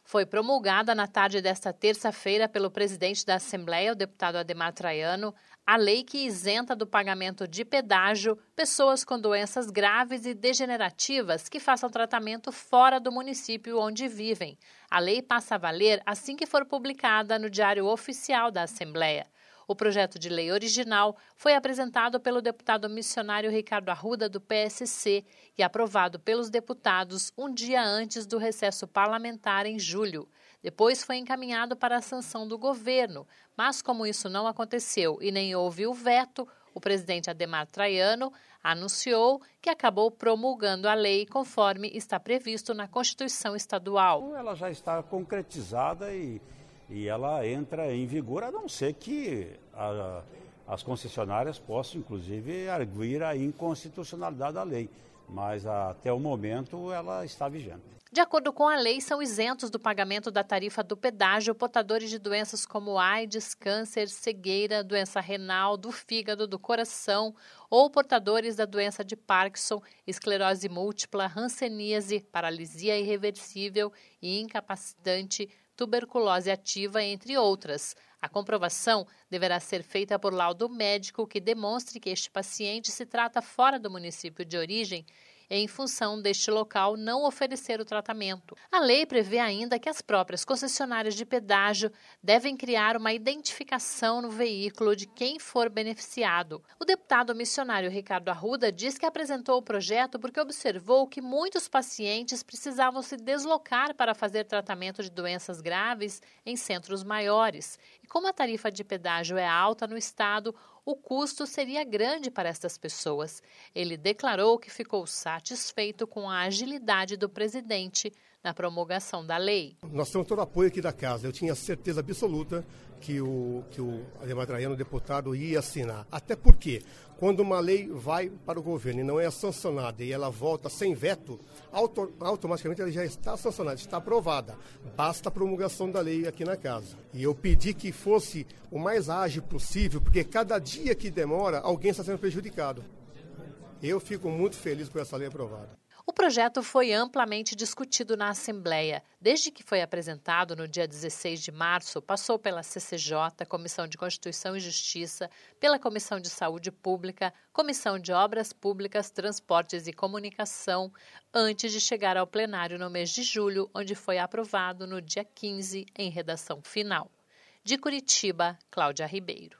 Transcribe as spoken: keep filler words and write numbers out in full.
Foi promulgada na tarde desta terça-feira pelo presidente da Assembleia, o deputado Adhemar Traiano, a lei que isenta do pagamento de pedágio pessoas com doenças graves e degenerativas que façam tratamento fora do município onde vivem. A lei passa a valer assim que for publicada no Diário Oficial da Assembleia. O projeto de lei original foi apresentado pelo deputado missionário Ricardo Arruda, do P S C, e aprovado pelos deputados um dia antes do recesso parlamentar em julho. Depois foi encaminhado para a sanção do governo, mas como isso não aconteceu e nem houve o veto, o presidente Adhemar Traiano anunciou que acabou promulgando a lei conforme está previsto na Constituição Estadual. Ela já está concretizada e... E ela entra em vigor, a não ser que a, as concessionárias possam, inclusive, arguir a inconstitucionalidade da lei. Mas até o momento ela está vigente. De acordo com a lei, são isentos do pagamento da tarifa do pedágio portadores de doenças como AIDS, câncer, cegueira, doença renal, do fígado, do coração ou portadores da doença de Parkinson, esclerose múltipla, hanseníase, paralisia irreversível e incapacitante, tuberculose ativa, entre outras. A comprovação deverá ser feita por laudo médico que demonstre que este paciente se trata fora do município de origem em função deste local não oferecer o tratamento. A lei prevê ainda que as próprias concessionárias de pedágio devem criar uma identificação no veículo de quem for beneficiado. O deputado missionário Ricardo Arruda diz que apresentou o projeto porque observou que muitos pacientes precisavam se deslocar para fazer tratamento de doenças graves em centros maiores. E como a tarifa de pedágio é alta no estado, o custo seria grande para estas pessoas. Ele declarou que ficou satisfeito com a agilidade do presidente na promulgação da lei. Nós temos todo o apoio aqui da casa. Eu tinha certeza absoluta que o, que o Adhemar Traiano, o deputado, ia assinar. Até porque, quando uma lei vai para o governo e não é sancionada e ela volta sem veto, auto, automaticamente ela já está sancionada, está aprovada. Basta a promulgação da lei aqui na casa. E eu pedi que fosse o mais ágil possível, porque cada dia que demora, alguém está sendo prejudicado. Eu fico muito feliz com essa lei aprovada. O projeto foi amplamente discutido na Assembleia. Desde que foi apresentado no dia dezesseis de março, passou pela C C J, Comissão de Constituição e Justiça, pela Comissão de Saúde Pública, Comissão de Obras Públicas, Transportes e Comunicação, antes de chegar ao plenário no mês de julho, onde foi aprovado no dia quinze, em redação final. De Curitiba, Cláudia Ribeiro.